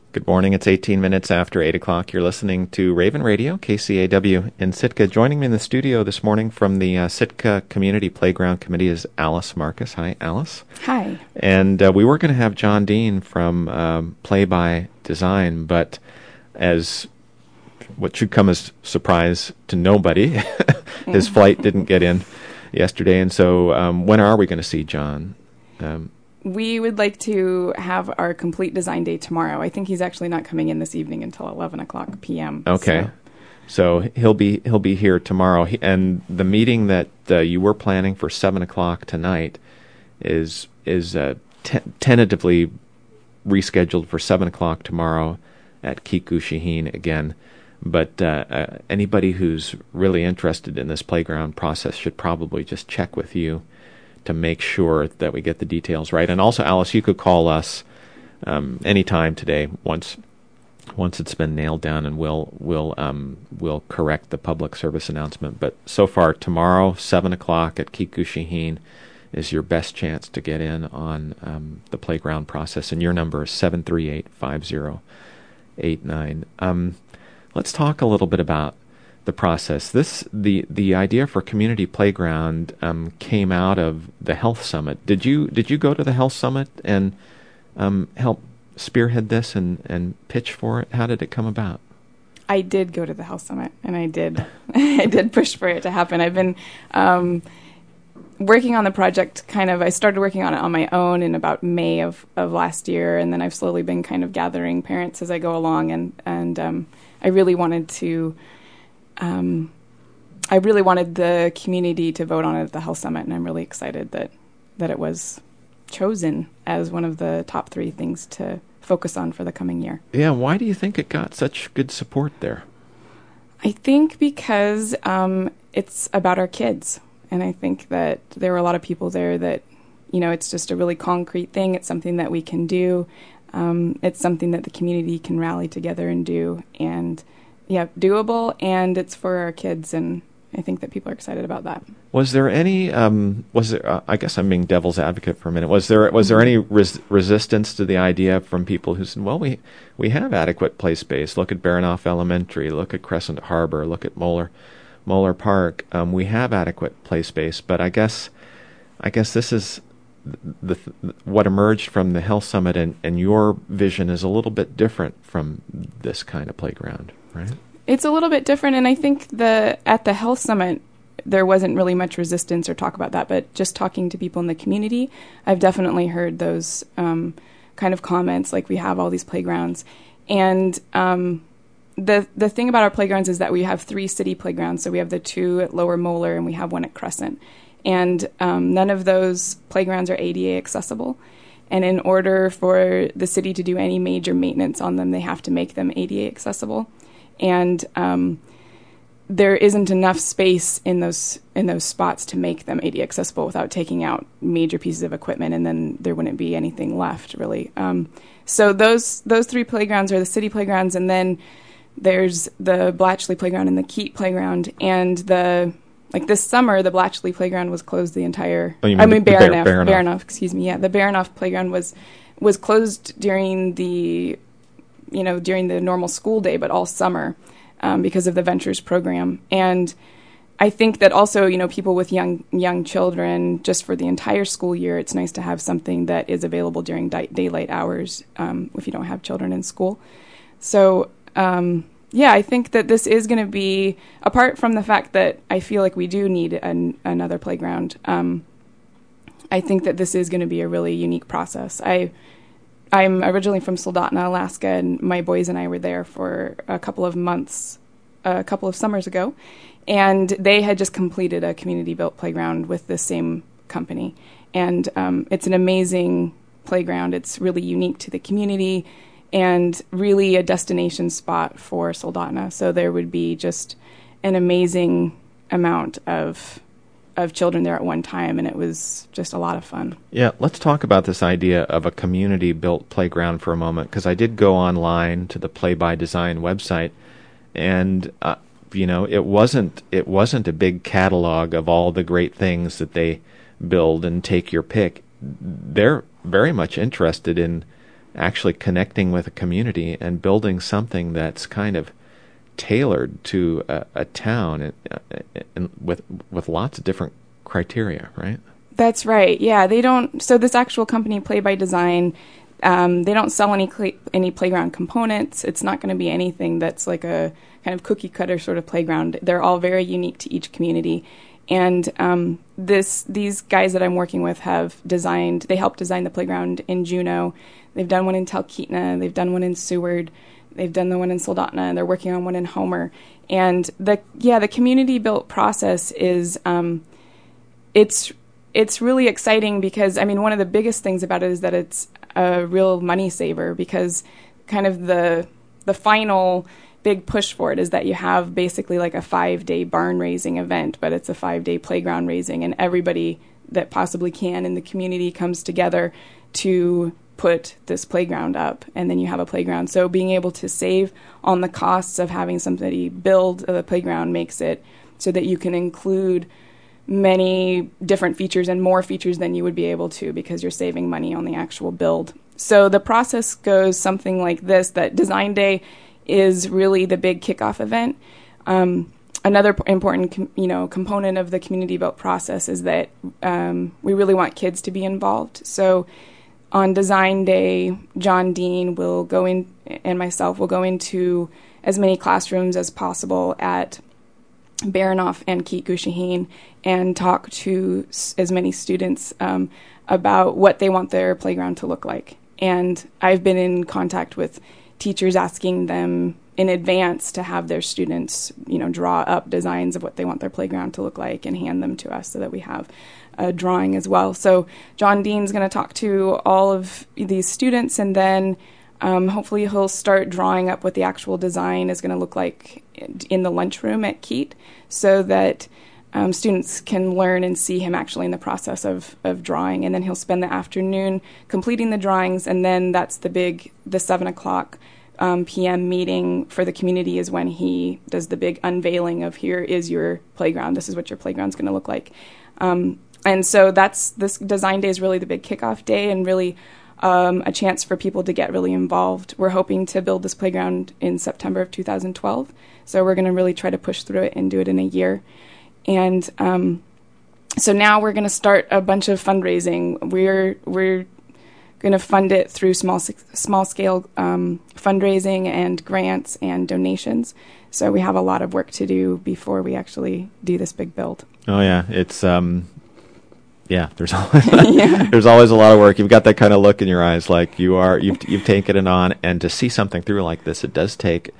Good morning. It's 18 minutes after 8 o'clock. You're listening to Raven Radio, KCAW in Sitka. Joining me in the studio this morning from the Sitka Community Playground Committee is Alice Marcus. Hi, Alice. Hi. And we were going to have John Dean from Play by Design, but as what should come as surprise to nobody, his flight didn't get in yesterday. And so when are we going to see John? We would like to have our complete design day tomorrow. I think he's actually not coming in this evening until 11 o'clock p.m. Okay. So he'll be here tomorrow. And the meeting that you were planning for 7 o'clock tonight is tentatively rescheduled for 7 o'clock tomorrow at Kikushihine again. But anybody who's really interested in this playground process should probably just check with you to make sure that we get the details right. And also, Alice, you could call us anytime today once it's been nailed down, and we'll correct the public service announcement. But so far, tomorrow, 7 o'clock at Kikushihine is your best chance to get in on the playground process, and your number is 738-5089. Let's talk a little bit about the process. The idea for Community Playground came out of the Health Summit. Did you go to the Health Summit and help spearhead this and pitch for it? How did it come about? I did go to the Health Summit, and I did I did push for it to happen. I've been working on the project I started working on it on my own in about May of last year, and then I've slowly been kind of gathering parents as I go along, and I really wanted to I really wanted the community to vote on it at the Health Summit, and I'm really excited that it was chosen as one of the top 3 things to focus on for the coming year. Yeah, why do you think it got such good support there? I think because it's about our kids, and I think that there were a lot of people there that, it's just a really concrete thing. It's something that we can do. It's something that the community can rally together and do, and doable, and it's for our kids, and I think that people are excited about that. Was there any? I guess I'm being devil's advocate for a minute. Was there any resistance to the idea from people who said, "Well, we have adequate play space. Look at Baranoff Elementary. Look at Crescent Harbor. Look at Moeller Park. We have adequate play space." But I guess this is what emerged from the Health Summit, and your vision is a little bit different from this kind of playground. Right. It's a little bit different, and I think at the Health Summit, there wasn't really much resistance or talk about that, but just talking to people in the community, I've definitely heard those kind of comments, like we have all these playgrounds. And the thing about our playgrounds is that we have 3 city playgrounds, so we have the 2 at Lower Moeller, and we have 1 at Crescent. And none of those playgrounds are ADA accessible. And in order for the city to do any major maintenance on them, they have to make them ADA accessible. And there isn't enough space in those spots to make them ADA accessible without taking out major pieces of equipment, and then there wouldn't be anything left, really. So those 3 playgrounds are the city playgrounds, and then there's the Blatchley Playground and the Keat Playground. And this summer, the Blatchley Playground was closed the entire... Baranoff, excuse me. Yeah, the Baranoff Playground was closed during the normal school day, but all summer because of the Ventures program. And I think that also, people with young children, just for the entire school year, it's nice to have something that is available during daylight hours if you don't have children in school. So, I think that this is going to be, apart from the fact that I feel like we do need another playground, I think that this is going to be a really unique process. I'm originally from Soldotna, Alaska, and my boys and I were there for a couple of summers ago, and they had just completed a community-built playground with the same company. And it's an amazing playground. It's really unique to the community and really a destination spot for Soldotna. So there would be just an amazing amount of children there at one time, and it was just a lot of fun. Yeah, let's talk about this idea of a community-built playground for a moment, because I did go online to the Play by Design website, and it wasn't a big catalog of all the great things that they build and take your pick. They're very much interested in actually connecting with a community and building something that's kind of tailored to a town and with lots of different criteria, right? That's right. Yeah, they don't. So this actual company, Play by Design, they don't sell any playground components. It's not going to be anything that's like a kind of cookie cutter sort of playground. They're all very unique to each community. And these guys that I'm working with they helped design the playground in Juneau. They've done one in Talkeetna. They've done one in Seward. They've done the one in Soldotna, and they're working on one in Homer. And the community built process is it's really exciting because, I mean, one of the biggest things about it is that it's a real money saver, because kind of the final big push for it is that you have basically like a 5-day barn raising event, but it's a 5-day playground raising, and everybody that possibly can in the community comes together to put this playground up, and then you have a playground. So being able to save on the costs of having somebody build the playground makes it so that you can include many different features and more features than you would be able to, because you're saving money on the actual build. So the process goes something like this, that Design Day is really the big kickoff event. Another important component of the community built process is that we really want kids to be involved. So on Design Day, John Dean will go in, and myself will go into as many classrooms as possible at Baranof and Keet Gushaheen and talk to as many students about what they want their playground to look like. And I've been in contact with teachers asking them in advance to have their students, draw up designs of what they want their playground to look like and hand them to us so that we have a drawing as well. So John Dean's going to talk to all of these students, and then hopefully he'll start drawing up what the actual design is going to look like in the lunchroom at Keet, so that students can learn and see him actually in the process of drawing. And then he'll spend the afternoon completing the drawings, and then that's the 7 o'clock p.m. meeting for the community is when he does the big unveiling of, here is your playground. This is what your playground's going to look like. And so this Design Day is really the big kickoff day, and really a chance for people to get really involved. We're hoping to build this playground in September of 2012, so we're going to really try to push through it and do it in a year. And so now we're going to start a bunch of fundraising. We're going to fund it through small scale fundraising and grants and donations. So we have a lot of work to do before we actually do this big build. Oh yeah, it's there's always, there's always a lot of work. You've got that kind of look in your eyes, like you've taken it on, and to see something through like this, it does take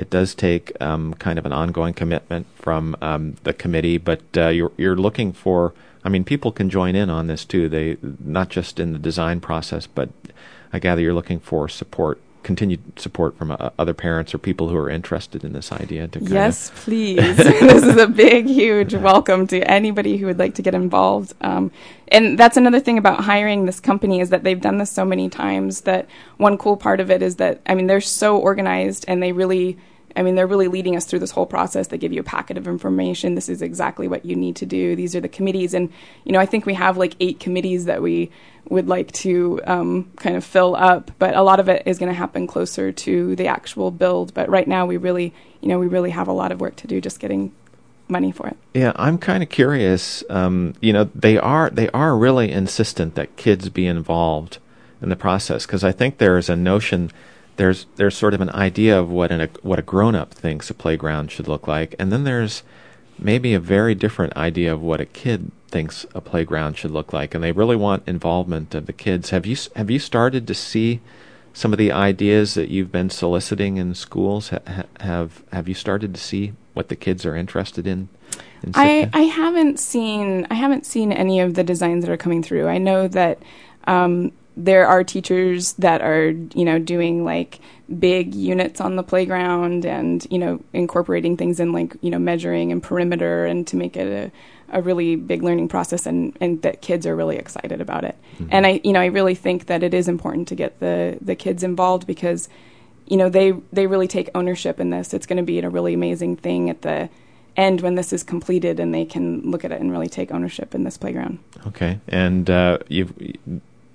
kind of an ongoing commitment from the committee. But you're looking for, I mean, people can join in on this too. They not just in the design process, but I gather you're looking for continued support from other parents or people who are interested in this idea to Yes, please. This is a big, huge welcome to anybody who would like to get involved. And that's another thing about hiring this company, is that they've done this so many times, that one cool part of it is that, I mean, they're so organized, and they're really leading us through this whole process. They give you a packet of information. This is exactly what you need to do. These are the committees. And, I think we have like 8 committees that we would like to kind of fill up. But a lot of it is going to happen closer to the actual build. But right now we really have a lot of work to do just getting money for it. Yeah, I'm kind of curious. They are really insistent that kids be involved in the process, because I think there's a notion. There's sort of an idea of what a grown-up thinks a playground should look like, and then there's maybe a very different idea of what a kid thinks a playground should look like, and they really want involvement of the kids. Have you started to see some of the ideas that you've been soliciting in schools? Have you started to see what the kids are interested in? I haven't seen any of the designs that are coming through. I know that there are teachers that are, doing like big units on the playground and, incorporating things in like, measuring and perimeter, and to make it a really big learning process, and that kids are really excited about it. Mm-hmm. And I really think that it is important to get the kids involved, because, they really take ownership in this. It's going to be a really amazing thing at the end when this is completed, and they can look at it and really take ownership in this playground. Okay. And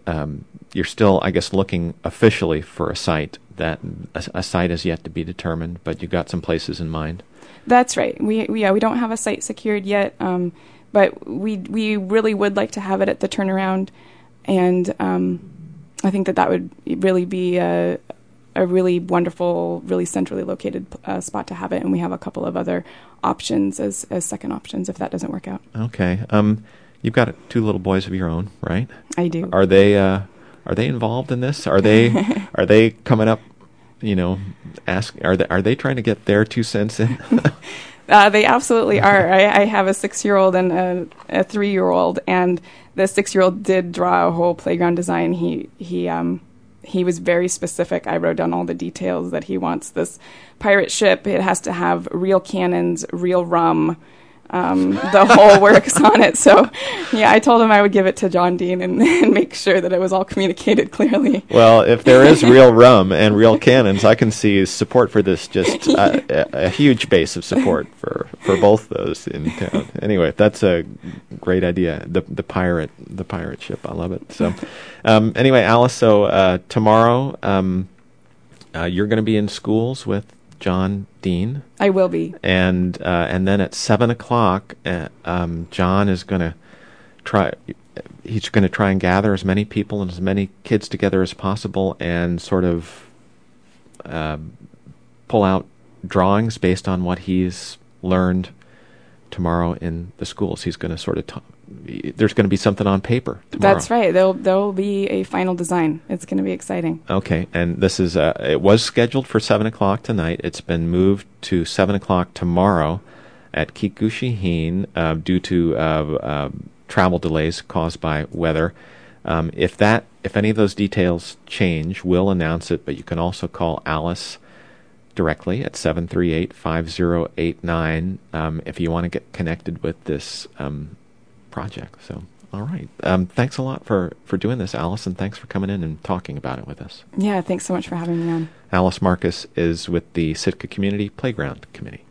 you're still, I guess, looking officially for a site. That a site is yet to be determined, but you got some places in mind. That's right. We don't have a site secured yet, but we really would like to have it at the Turnaround, and I think that would really be a really wonderful, really centrally located spot to have it. And we have a couple of other options as second options if that doesn't work out. Okay. You've got 2 little boys of your own, right? I do. Are they involved in this? Are they coming up? Are they trying to get their 2 cents in? They absolutely are. I have a 6-year-old and a 3-year-old, and the 6-year-old did draw a whole playground design. He was very specific. I wrote down all the details that he wants this pirate ship. It has to have real cannons, real rum, the whole works on it. So, yeah, I told him I would give it to John Dean and make sure that it was all communicated clearly. Well, if there is real rum and real cannons, I can see support for this, just a huge base of support for both those in town. Anyway, that's a great idea. The pirate ship. I love it. So, anyway, Alice, so tomorrow you're going to be in schools with John Dean. I will be. And then at 7:00, John is going to try. He's going to try and gather as many people and as many kids together as possible, and sort of pull out drawings based on what he's learned tomorrow in the schools. He's going to sort of there's going to be something on paper tomorrow. That's right. There'll be a final design. It's going to be exciting. Okay, and this is it was scheduled for 7:00 tonight. It's been moved to 7:00 tomorrow at Kikuchi-hine due to travel delays caused by weather. If any of those details change, we'll announce it. But you can also call Alice directly at 738-5089 if you want to get connected with this project. So, all right. Thanks a lot for doing this, Alice, and thanks for coming in and talking about it with us. Yeah, thanks so much for having me on. Alice Marcus is with the Sitka Community Playground Committee.